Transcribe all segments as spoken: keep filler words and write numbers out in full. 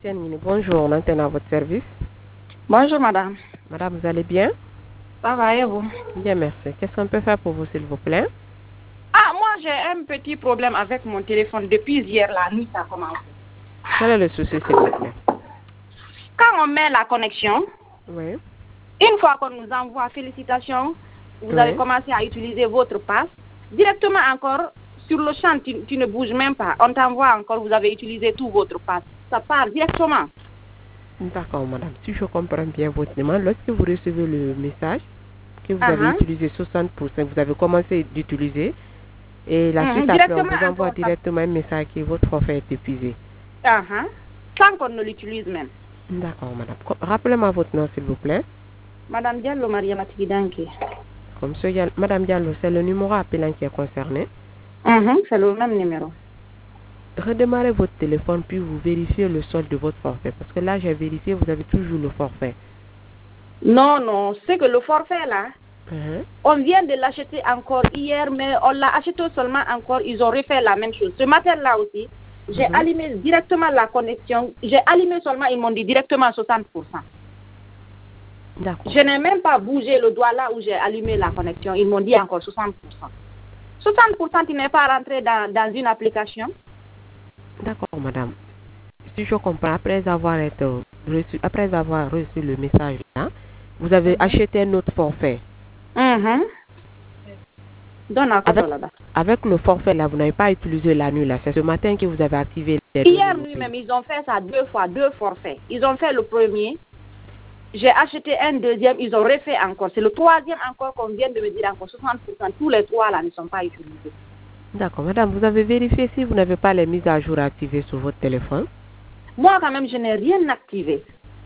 Bonjour, on est à votre service. Bonjour madame. Madame, vous allez bien? Ça va et vous? Bien, merci. Qu'est-ce qu'on peut faire pour vous, s'il vous plaît? Ah, moi j'ai un petit problème avec mon téléphone depuis hier la nuit, ça a commencé. Quel est le souci, s'il vous plaît? Quand on met la connexion, Oui. une fois qu'on nous envoie félicitations, vous Oui. avez commencé à utiliser votre passe, directement encore, sur le champ, tu, tu ne bouges même pas. On t'envoie encore, vous avez utilisé tout votre passe. Ça part directement. D'accord, madame. Si je comprends bien votre demande, lorsque vous recevez le message que vous avez Uh-huh. utilisé soixante pour cent, vous avez commencé d'utiliser et la Mhm, suite après, on directement vous envoie encore, ça- directement un message que votre forfait est épuisé. Uh-huh. Sans qu'on ne l'utilise même. D'accord, madame. Co- Rappelez-moi votre nom, s'il vous plaît. Madame Diallo Mariama Tigidanki. Comme monsieur Diallo- Madame Diallo, c'est le numéro appelant qui est concerné. Mhm, c'est le même numéro. Redémarrez votre téléphone puis vous vérifiez le solde de votre forfait. Parce que là, j'ai vérifié, vous avez toujours le forfait. Non, non, c'est que le forfait là, Mhm. on vient de l'acheter encore hier, mais on l'a acheté seulement encore, ils ont refait la même chose. Ce matin-là aussi, j'ai Mhm. allumé directement la connexion, j'ai allumé seulement, ils m'ont dit directement soixante pour cent. D'accord. Je n'ai même pas bougé le doigt là où j'ai allumé la connexion, ils m'ont dit encore soixante pour cent. soixante pour cent, tu n'es pas rentré dans, dans une application. D'accord, madame. Si je comprends, après avoir, été reçu, après avoir reçu le message là, vous avez acheté un autre forfait. Mhm. Donne un Avec, code là-bas. avec le forfait là, vous n'avez pas utilisé la nuit là. C'est ce matin que vous avez activé les Hier données nuit mobiles. même, ils ont fait ça deux fois, deux forfaits. Ils ont fait le premier. J'ai acheté un deuxième, ils ont refait encore. C'est le troisième encore qu'on vient de me dire encore soixante pour cent. Tous les trois là ne sont pas utilisés. D'accord, madame, vous avez vérifié si vous n'avez pas les mises à jour activées sur votre téléphone. Moi quand même, je n'ai rien activé.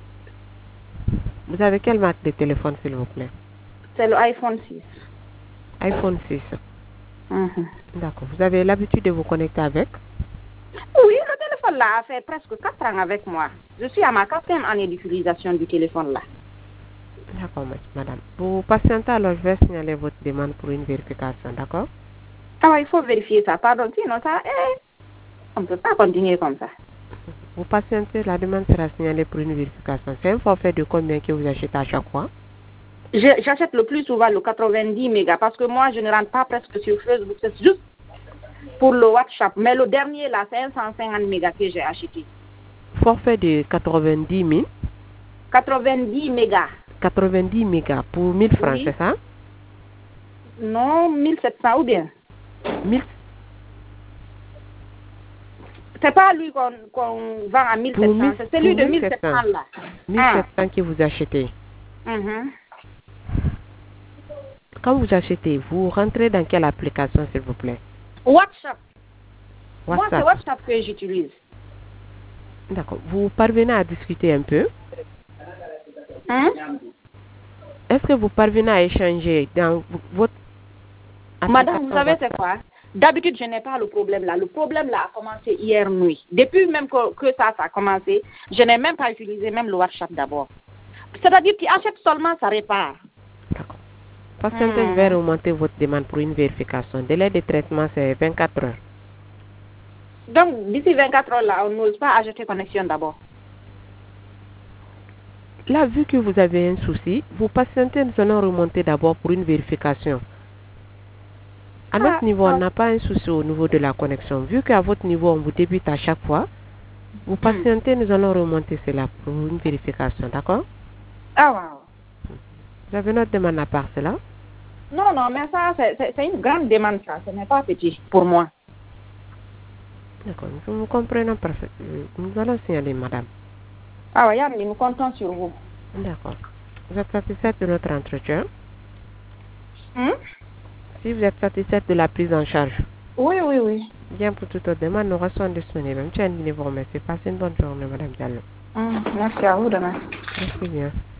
Vous avez quelle marque de téléphone, s'il vous plaît? C'est le iPhone six. iPhone six. Mhm. D'accord. Vous avez l'habitude de vous connecter avec? Oui, le téléphone là a fait presque quatre ans avec moi. Je suis à ma quatrième année d'utilisation du téléphone là. D'accord, madame. Vous patientez alors, je vais signaler votre demande pour une vérification, d'accord? Ah ouais, il faut vérifier ça. Pardon, sinon ça, eh, on ne peut pas continuer comme ça. Vous patientez, la demande sera signalée pour une vérification. C'est un forfait de combien que vous achetez à chaque fois? Je- J'achète le plus souvent le quatre-vingt-dix mégas parce que moi je ne rentre pas presque sur Facebook. C'est juste pour le WhatsApp. Mais le dernier là, c'est un cent cinquante mégas que j'ai acheté. Forfait de quatre-vingt-dix mille, quatre-vingt-dix mégas. quatre-vingt-dix mégas pour mille francs, Oui. c'est ça? Non, mille sept cents ou bien. mille C'est pas lui qu'on qu'on vend à pour mille sept cents, mille c'est celui pour de mille sept cents là. mille sept cents que vous achetez. Mhm. Quand vous achetez, vous rentrez dans quelle application, s'il vous plaît? WhatsApp. Moi, c'est WhatsApp. WhatsApp que j'utilise. D'accord. Vous parvenez à discuter un peu? Hein? Est-ce que vous parvenez à échanger dans v- votre Madame, application vous savez c'est WhatsApp? quoi? D'habitude, je n'ai pas le problème là. Le problème là a commencé hier nuit. Depuis même que, que ça, ça a commencé, je n'ai même pas utilisé même le WhatsApp d'abord. C'est-à-dire que tu achètes seulement, ça répare. D'accord. Patientez, je Hmm. vais remonter votre demande pour une vérification. Délai de traitement, c'est vingt-quatre heures. Donc, d'ici vingt-quatre heures là, on n'ose pas acheter connexion d'abord. Là, vu que vous avez un souci, vous patientez, nous allons remonter d'abord pour une vérification. À notre Ah, niveau, on ah. n'a pas un souci au niveau de la connexion. Vu qu'à votre niveau, on vous débute à chaque fois, vous patientez, nous allons remonter cela pour une vérification, d'accord? Ah, wow. Vous avez notre demande à part cela? Non, non, mais ça, c'est- c'est c'est une grande demande, ça. Ce n'est pas petit pour moi. D'accord, nous nous comprenons parfaitement. Nous allons signaler, madame. Ah, oui, Yann, nous comptons sur vous. D'accord. Vous êtes satisfaite de notre entretien? Hmm? Si vous êtes satisfaite de la prise en charge, Oui, oui, oui. bien pour toute autre demande, nous restons disponibles. Tiens, vous remercie. Passez une bonne journée, madame Diallo. Hmm, merci à vous demain. Merci bien.